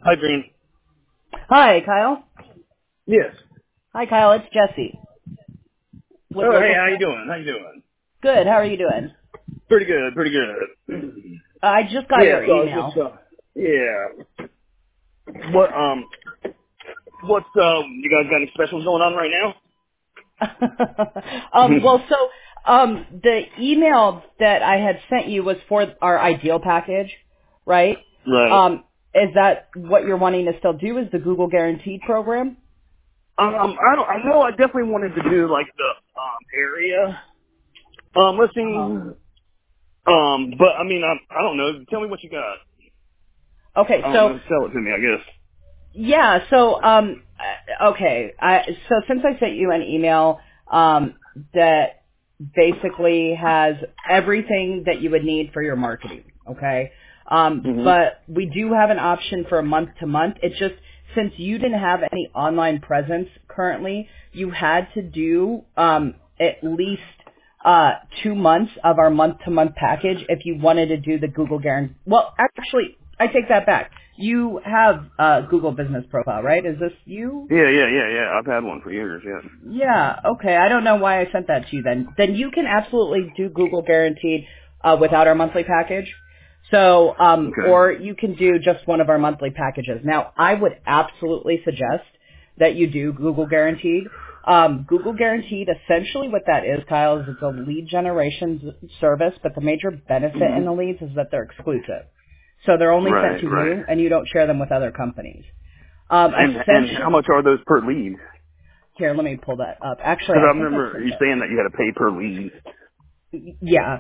Hi, Green. Hi, Kyle. Yes. Hi, Kyle. It's Jesse. With Oh, hey, Local how you Staff. doing? How you doing? Good. How are you doing? Pretty good, pretty good. I just got Yeah, your so I was just, email. yeah. What's, you guys got any specials going on right now? The email that I had sent you was for our ideal package, right? Right. Is that what you're wanting to still do? Is the Google Guaranteed program? I know I definitely wanted to do, like, the, area, Uh-huh. listing, but, I mean, I don't know. Tell me what you got. Okay, I don't so know. Sell it to me, I guess. yeah, so okay. So since I sent you an email that basically has everything that you would need for your marketing, okay? hmm But we do have an option for a month to month. It's just since you didn't have any online presence currently, you had to do at least 2 months of our month-to-month package if you wanted to do the Google Guarantee. Well, actually, I take that back. You have a Google Business Profile, right? Is this you? Yeah. I've had one for years, yeah. Yeah, okay. I don't know why I sent that to you then. Then you can absolutely do Google Guaranteed without our monthly package. So, Okay. or you can do just one of our monthly packages. Now, I would absolutely suggest that you do Google Guaranteed. Google Guaranteed, essentially what that is, Kyle, is it's a lead generation service, but the major benefit in hmm the leads is that they're exclusive. So they're only sent Right, to right. you, and you don't share them with other companies. And how Essentially, much are those per lead? here, let me pull that up. Actually, Because I I think I remember sent you that. saying that you had to pay per lead. Yeah.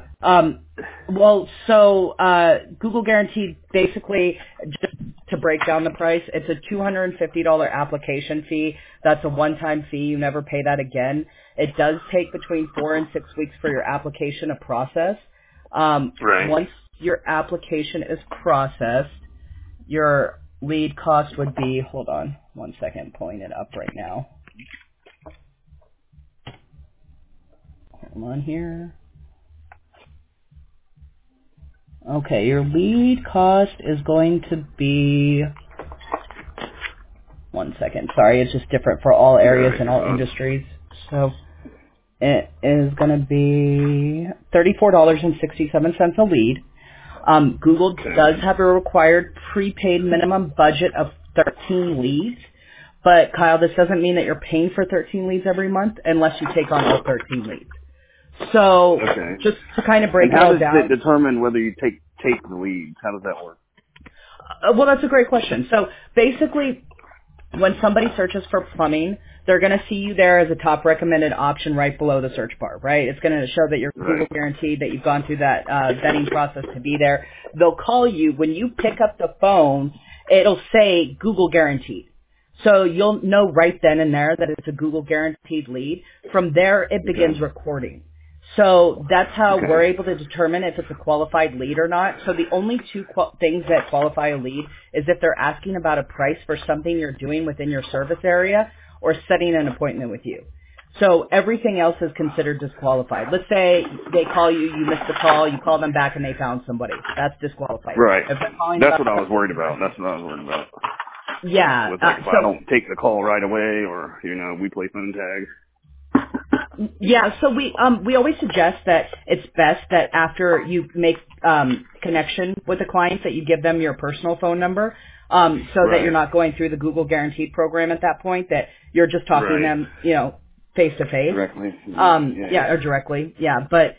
Google Guaranteed, basically, just to break down the price, it's a $250 application fee. That's a one-time fee. You never pay that again. It does take between 4 and 6 weeks for your application to process. Right. Once your application is processed, your lead cost would be, hold on one second, pulling it up right now. Hold on here. Okay, your lead cost is going to be, one second, sorry, it's just different for all areas and all Yeah. industries. So it is going to be $34.67 a lead. Google does Okay. have a required prepaid minimum budget of 13 leads. But Kyle, this doesn't mean that you're paying for 13 leads every month unless you take on all 13 leads. So Okay. just to kind of break And it how all does it down, determine whether you take the leads? How does that work? well, that's a great question. So basically, when somebody searches for plumbing, they're going to see you there as a top recommended option right below the search bar, right? It's going to show that you're Google Right. guaranteed, that you've gone through that vetting process to be there. They'll call you. When you pick up the phone, it'll say Google guaranteed. So you'll know right then and there that it's a Google guaranteed lead. From there, it begins Okay. recording. So that's how we're Okay. able to determine if it's a qualified lead or not. So the only two things that qualify a lead is if they're asking about a price for something you're doing within your service area or setting an appointment with you. So everything else is considered disqualified. Let's say they call you, you missed the call, you call them back and they found somebody. That's disqualified. Right. If they're calling That's about what I was something worried you're about. doing. That's what I was worried about. Yeah. Was like if I So don't take the call right away, or we play phone tag. yeah, so we always suggest that it's best that after you make connection with the clients that you give them your personal phone number, so that you're Right. not going through the Google Guaranteed program at that point. That you're just talking to Right. them, face to face. Directly. Yeah. Yeah, or directly. Yeah, but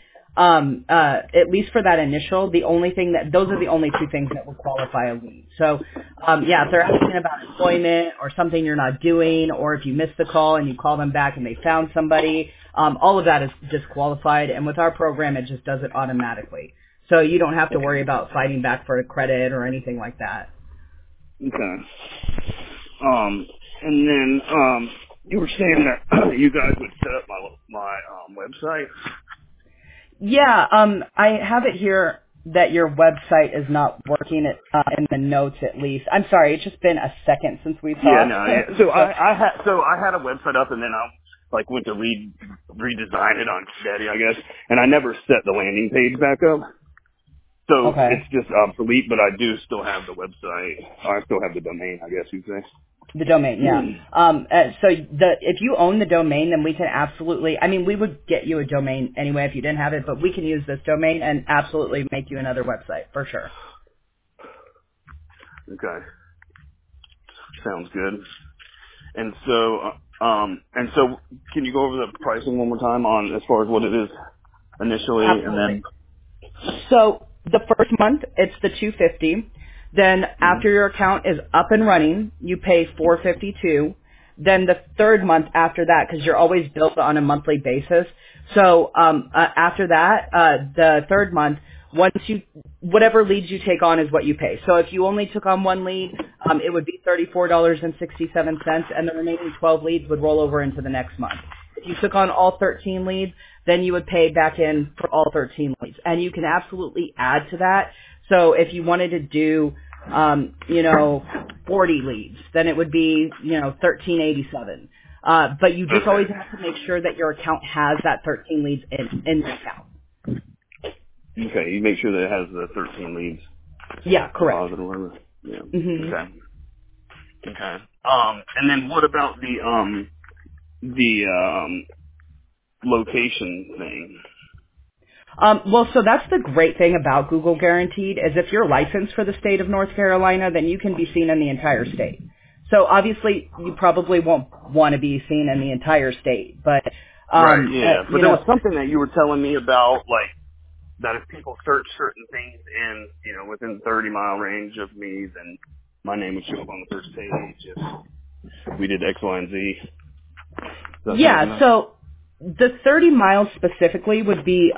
at least for that initial, those are the only two things that will qualify a lead. So, yeah, if they're asking about employment or something you're not doing, or if you missed the call and you call them back and they found somebody, all of that is disqualified. And with our program, it just does it automatically. So you don't have to worry about fighting back for a credit or anything like that. Okay. And then you were saying that you guys would set up my website. Yeah, I have it here that your website is not working in the notes at least. I'm sorry, it's just been a second since we Yeah, talked. no, yeah. So So, I had a website up, and then I went to redesign it on Steady, I guess, and I never set the landing page back up. So Okay. it's just obsolete, but I do still have the website. I still have the domain, I guess you'd say. The domain, yeah. So if you own the domain, then we can absolutely, I mean, we would get you a domain anyway if you didn't have it, but we can use this domain and absolutely make you another website, for sure. Okay. Sounds good. And so can you go over the pricing one more time on as far as what it is initially and Absolutely. then? So the first month, it's the $250. Then after Mhm. your account is up and running, you pay $452. Then the third month after that, because you're always billed on a monthly basis. So after that, the third month, whatever leads you take on is what you pay. So if you only took on one lead, it would be $34.67, and the remaining 12 leads would roll over into the next month. If you took on all 13 leads, then you would pay back in for all 13 leads. And you can absolutely add to that. So if you wanted to do, 40 leads, then it would be, $13.87. But you just always Okay. have to make sure that your account has that 13 leads in the account. Okay. You make sure that it has the 13 leads Yeah, correct. deposit or whatever. Yeah. hmm Okay. Okay. And then what about the location thing? Well, so that's the great thing about Google Guaranteed is if you're licensed for the state of North Carolina, then you can be seen in the entire state. So obviously, you probably won't want to be seen in the entire state, but Right. Yeah. But you there was know, something that you were telling me about, like that if people search certain things in, within 30-mile range of me, then my name would show up on the first page if we did X, Y, and Z. Does that sound yeah. familiar? So the 30 miles specifically would be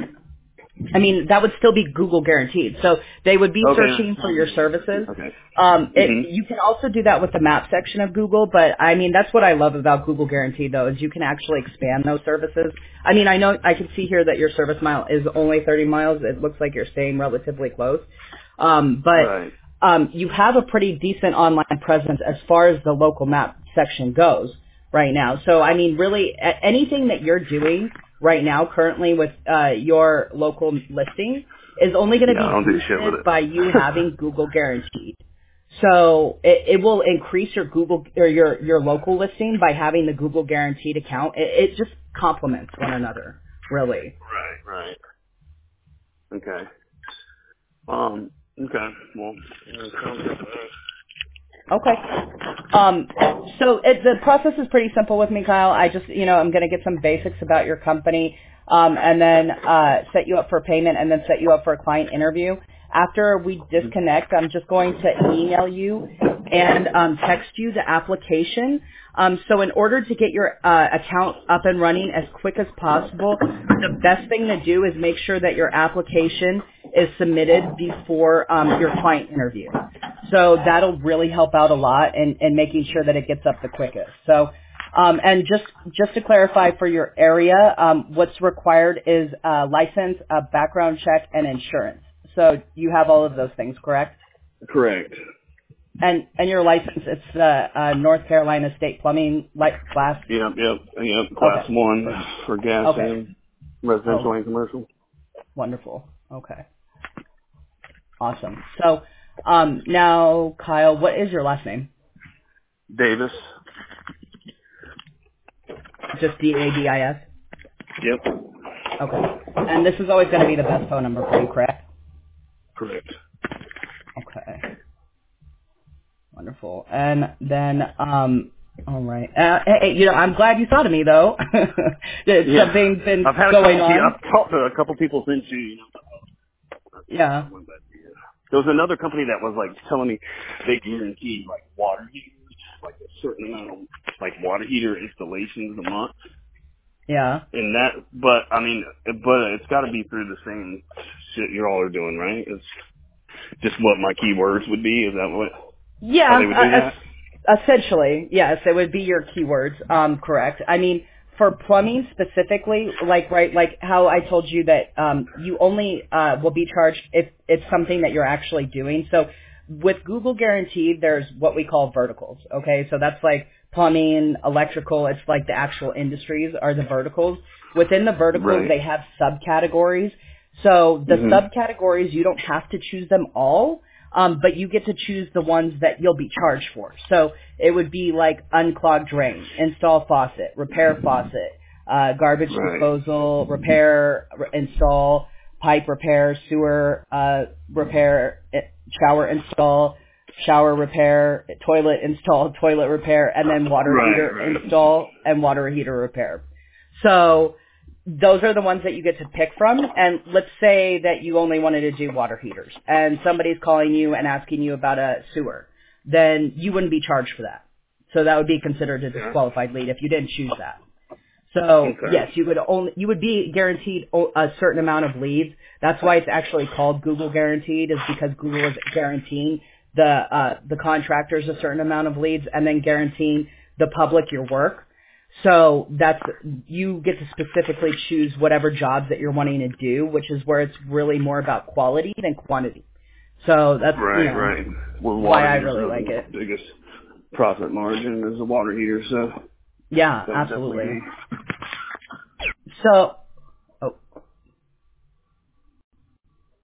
that would still be Google guaranteed. So they would be Okay. searching for your services. Okay. Mhm. You can also do that with the map section of Google, but I mean, that's what I love about Google Guaranteed though, is you can actually expand those services. I mean, I know I can see here that your service mile is only 30 miles. It looks like you're staying relatively close. Right. You have a pretty decent online presence as far as the local map section goes right now. So, I mean, really, anything that you're doing right now currently with your local listing is only going to Yeah, I be don't do shit with boosted it. by you having Google Guaranteed. So it will increase your Google or your local listing by having the Google Guaranteed account. It just complements one another, really. Right. Okay. Okay. Well, sounds good to me. Okay. So the process is pretty simple with me, Kyle. I just, I'm going to get some basics about your company, and then set you up for payment, and then set you up for a client interview. After we disconnect, I'm just going to email you and text you the application. So in order to get your account up and running as quick as possible, the best thing to do is make sure that your application is submitted before your client interview. So that'll really help out a lot in making sure that it gets up the quickest. So, and just to clarify for your area, what's required is a license, a background check, and insurance. So you have all of those things, correct? Correct. And your license, it's the North Carolina State Plumbing class. Yep. Class Okay. 1 for gas Okay. and residential Oh, and commercial. wonderful. Okay. Awesome. So, now, Kyle, what is your last name? Davis. Just Dadis? Yep. Okay. And this is always going to be the best phone number for you, correct? Correct. Okay. Wonderful. And then, all right. Hey, I'm glad you thought of me, though. Did Yeah. something been I've had a going couple. on? I've talked to a couple people since Yeah. there was another company that was like telling me they guaranteed like water heaters, like a certain amount of like water heater installations a month. Yeah. And that, but it's got to be through the same shit you all are doing, right? It's just what my keywords would be. Is that how Yeah, they would do that? essentially, yes, it would be your keywords. Correct. I mean, for plumbing specifically, like how I told you that you only will be charged if it's something that you're actually doing. So with Google Guaranteed, there's what we call verticals. Okay, so that's like plumbing, electrical. It's like the actual industries are the verticals. Within the verticals, Right. they have subcategories. So the Mhm. subcategories, you don't have to choose them all, but you get to choose the ones that you'll be charged for. So it would be like unclog drain, install faucet, repair faucet, garbage Right. disposal, repair, install, pipe repair, sewer repair, shower install, shower repair, toilet install, toilet repair, and then water heater Right. install and water heater repair. So those are the ones that you get to pick from. And let's say that you only wanted to do water heaters and somebody's calling you and asking you about a sewer. Then you wouldn't be charged for that. So that would be considered a disqualified lead if you didn't choose that. So Okay. yes, you would be guaranteed a certain amount of leads. That's why it's actually called Google Guaranteed, is because Google is guaranteeing the contractors a certain amount of leads and then guaranteeing the public your work. So you get to specifically choose whatever jobs that you're wanting to do, which is where it's really more about quality than quantity. So that's Right. Well, why water I heaters really are like it. the biggest profit margin is the water heater, so Yeah, that would definitely absolutely. be. So